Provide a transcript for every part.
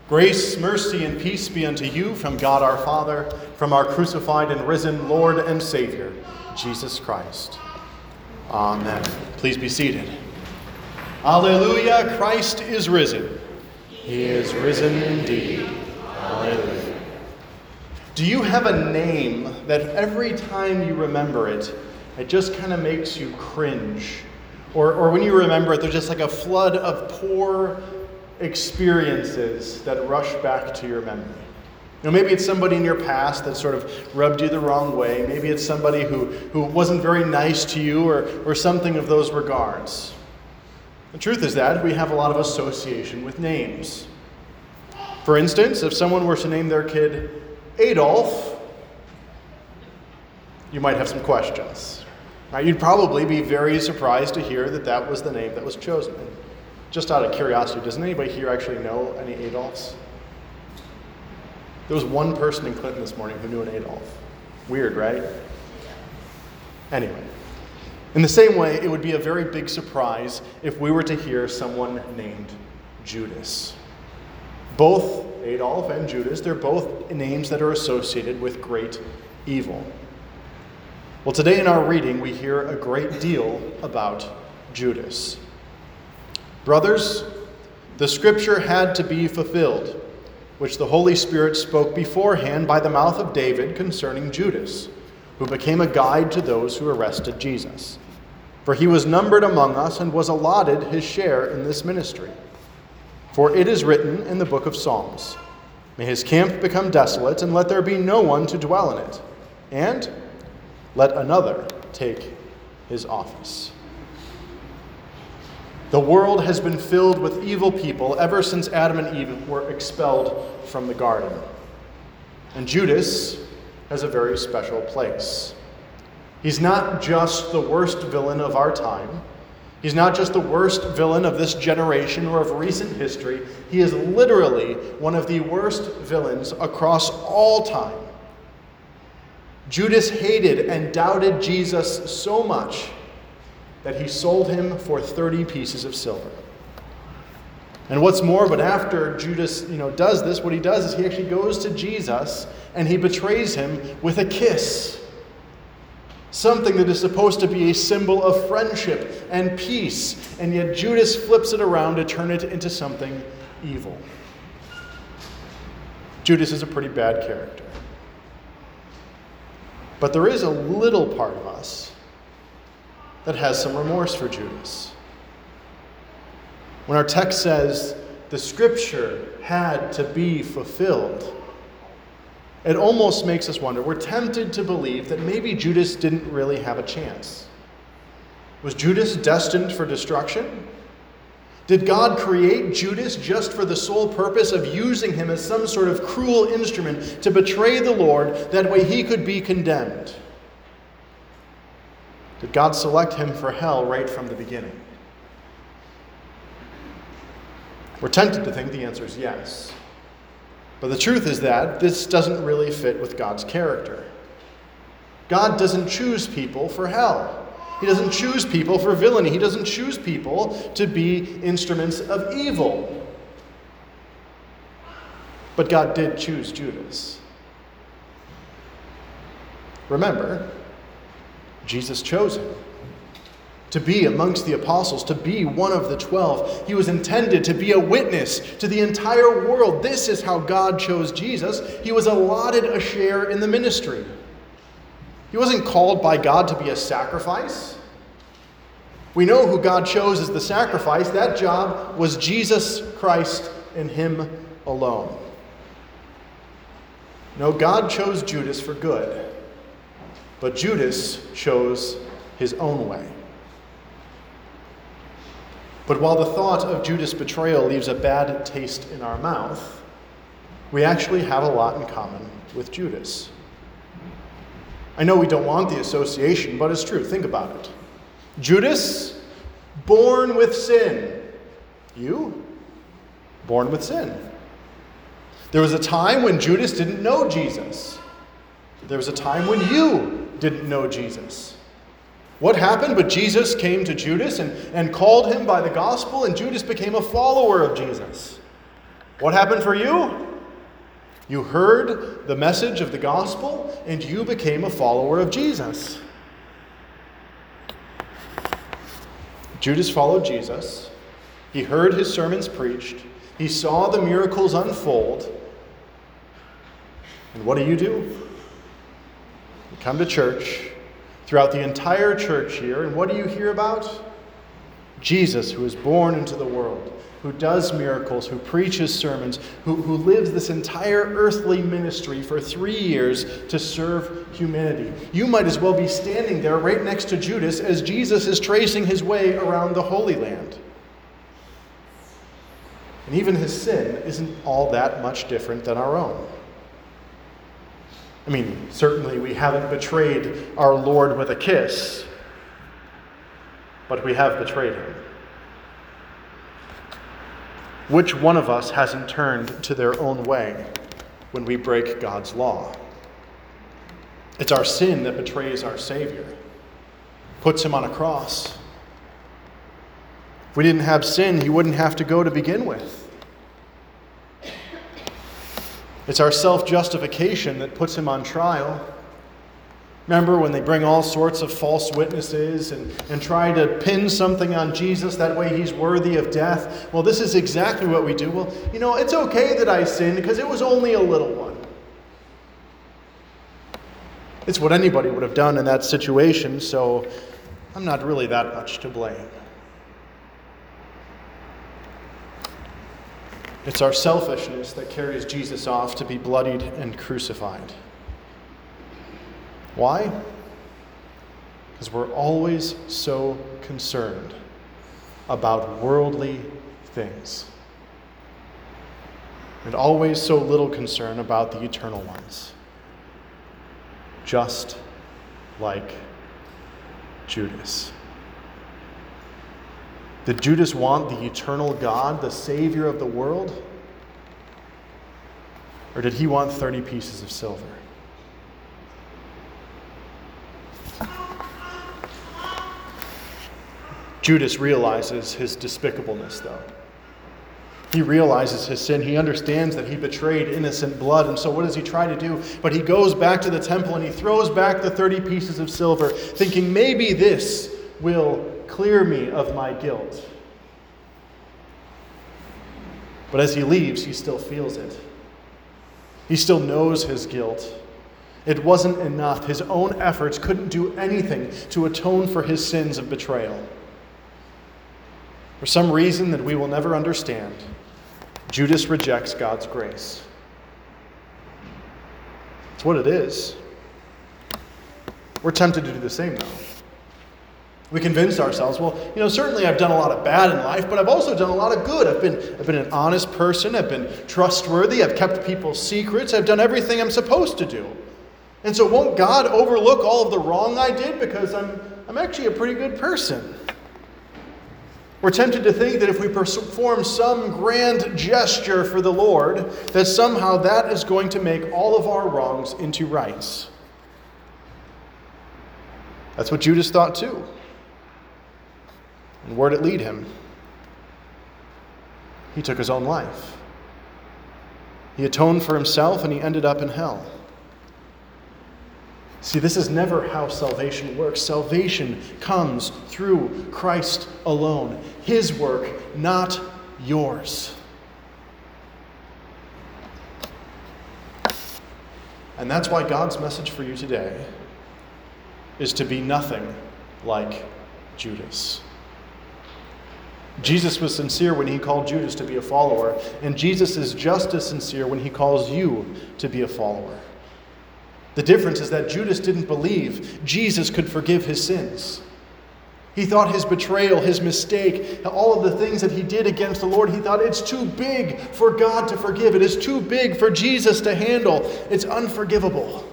Grace, mercy, and peace be unto you from God our Father, from our crucified and risen Lord and Savior, Jesus Christ. Amen. Please be seated. Alleluia, Christ is risen. He is risen indeed. Alleluia. Do you have a name that every time you remember it, it just kind of makes you cringe? Or when you remember it, there's just like a flood of poor experiences that rush back to your memory. Maybe it's somebody in your past that sort of rubbed you the wrong way. Maybe it's somebody who wasn't very nice to you or something of those regards. The truth is that we have a lot of association with names. For instance, if someone were to name their kid Adolf, you might have some questions. You'd probably be very surprised to hear that that was the name that was chosen. Just out of curiosity, does anybody here actually know any Adolfs? There was one person in Clinton this morning who knew an Adolf. Weird, right? Anyway, in the same way, it would be a very big surprise if we were to hear someone named Judas. Both Adolf and Judas, they're both names that are associated with great evil. Well, today in our reading, we hear a great deal about Judas. Brothers, the scripture had to be fulfilled, which the Holy Spirit spoke beforehand by the mouth of David concerning Judas, who became a guide to those who arrested Jesus. For he was numbered among us and was allotted his share in this ministry. For it is written in the book of Psalms, "May his camp become desolate, and let there be no one to dwell in it. And let another take his office." The world has been filled with evil people ever since Adam and Eve were expelled from the garden. And Judas has a very special place. He's not just the worst villain of our time. He's not just the worst villain of this generation or of recent history. He is literally one of the worst villains across all time. Judas hated and doubted Jesus so much that he sold him for 30 pieces of silver. And what's more, but after Judas, does this, what he does is he actually goes to Jesus and he betrays him with a kiss. Something that is supposed to be a symbol of friendship and peace, and yet Judas flips it around to turn it into something evil. Judas is a pretty bad character. But there is a little part of us that has some remorse for Judas. When our text says the scripture had to be fulfilled, it almost makes us wonder. We're tempted to believe that maybe Judas didn't really have a chance. Was Judas destined for destruction? Did God create Judas just for the sole purpose of using him as some sort of cruel instrument to betray the Lord, that way he could be condemned? Did God select him for hell right from the beginning? We're tempted to think the answer is yes. But the truth is that this doesn't really fit with God's character. God doesn't choose people for hell. He doesn't choose people for villainy. He doesn't choose people to be instruments of evil. But God did choose Judas. Remember, Jesus chose him to be amongst the apostles, to be one of the 12. He was intended to be a witness to the entire world. This is how God chose Jesus. He was allotted a share in the ministry. He wasn't called by God to be a sacrifice. We know who God chose as the sacrifice. That job was Jesus Christ and him alone. No, God chose Judas for good. But Judas chose his own way. But while the thought of Judas' betrayal leaves a bad taste in our mouth, we actually have a lot in common with Judas. I know we don't want the association, but it's true. Think about it. Judas, born with sin. You, born with sin. There was a time when Judas didn't know Jesus. There was a time when you didn't know Jesus. What happened? But Jesus came to Judas and called him by the gospel, and Judas became a follower of Jesus. What happened for you? You heard the message of the gospel and you became a follower of Jesus. Judas followed Jesus. He heard his sermons preached. He saw the miracles unfold. And what do? You come to church throughout the entire church year, and what do you hear about? Jesus, who is born into the world, who does miracles, who preaches sermons, who lives this entire earthly ministry for 3 years to serve humanity. You might as well be standing there right next to Judas as Jesus is tracing his way around the Holy Land. And even his sin isn't all that much different than our own. I mean, certainly we haven't betrayed our Lord with a kiss, but we have betrayed him. Which one of us hasn't turned to their own way when we break God's law? It's our sin that betrays our Savior, puts him on a cross. If we didn't have sin, he wouldn't have to go to begin with. It's our self-justification that puts him on trial. Remember when they bring all sorts of false witnesses and try to pin something on Jesus, that way he's worthy of death? Well, this is exactly what we do. Well, it's okay that I sinned because it was only a little one. It's what anybody would have done in that situation, so I'm not really that much to blame. It's our selfishness that carries Jesus off to be bloodied and crucified. Why? Because we're always so concerned about worldly things, and always so little concern about the eternal ones. Just like Judas. Did Judas want the eternal God, the Savior of the world? Or did he want 30 pieces of silver? Judas realizes his despicableness, though. He realizes his sin. He understands that he betrayed innocent blood. And so what does he try to do? But he goes back to the temple and he throws back the 30 pieces of silver, thinking maybe this will clear me of my guilt. But as he leaves, he still feels it. He still knows his guilt. It wasn't enough. His own efforts couldn't do anything to atone for his sins of betrayal. For some reason that we will never understand, Judas rejects God's grace. It's what it is. We're tempted to do the same, though. We convince ourselves, well, certainly I've done a lot of bad in life, but I've also done a lot of good. I've been an honest person. I've been trustworthy. I've kept people's secrets. I've done everything I'm supposed to do. And so won't God overlook all of the wrong I did because I'm actually a pretty good person? We're tempted to think that if we perform some grand gesture for the Lord, that somehow that is going to make all of our wrongs into rights. That's what Judas thought too. And where did it lead him? He took his own life. He atoned for himself and he ended up in hell. See, this is never how salvation works. Salvation comes through Christ alone. His work, not yours. And that's why God's message for you today is to be nothing like Judas. Jesus was sincere when he called Judas to be a follower, and Jesus is just as sincere when he calls you to be a follower. The difference is that Judas didn't believe Jesus could forgive his sins. He thought his betrayal, his mistake, all of the things that he did against the Lord, he thought it's too big for God to forgive. It is too big for Jesus to handle. It's unforgivable.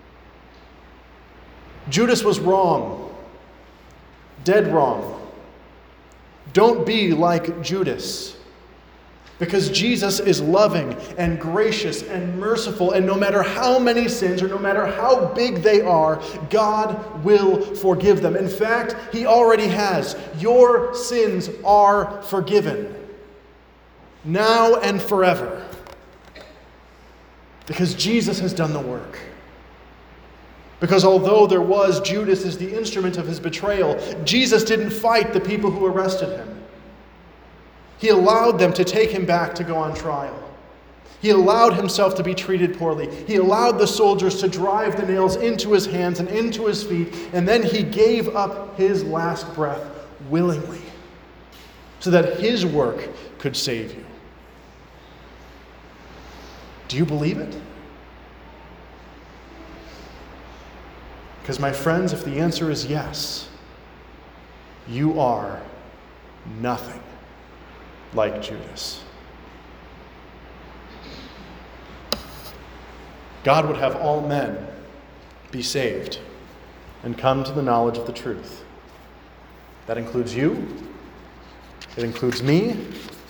Judas was wrong. Dead wrong. Don't be like Judas. Because Jesus is loving and gracious and merciful, and no matter how many sins or no matter how big they are, God will forgive them. In fact, He already has. Your sins are forgiven. now and forever. Because Jesus has done the work. Because although there was Judas as the instrument of his betrayal, Jesus didn't fight the people who arrested him. He allowed them to take him back to go on trial. He allowed himself to be treated poorly. He allowed the soldiers to drive the nails into his hands and into his feet, and then he gave up his last breath willingly so that his work could save you. Do you believe it? Because, my friends, if the answer is yes, you are nothing like Judas. God would have all men be saved and come to the knowledge of the truth. That includes you. It includes me.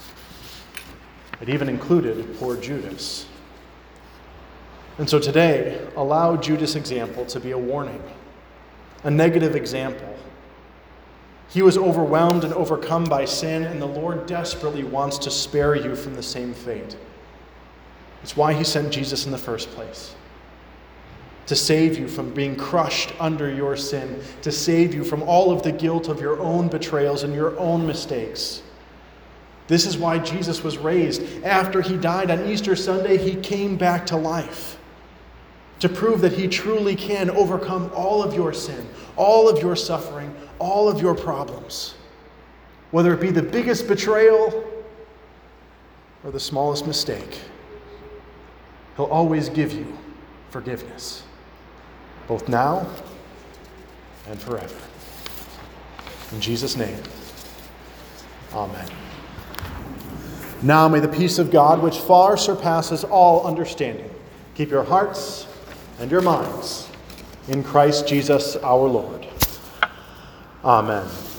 It even included poor Judas. And so today, allow Judas' example to be a warning, a negative example. He was overwhelmed and overcome by sin, and the Lord desperately wants to spare you from the same fate. It's why he sent Jesus in the first place. To save you from being crushed under your sin, to save you from all of the guilt of your own betrayals and your own mistakes. This is why Jesus was raised. After he died on Easter Sunday, he came back to life to prove that he truly can overcome all of your sin, all of your suffering, all of your problems. Whether it be the biggest betrayal or the smallest mistake, he'll always give you forgiveness, both now and forever. In Jesus' name, amen. Now may the peace of God, which far surpasses all understanding, keep your hearts and your minds in Christ Jesus our Lord. Amen.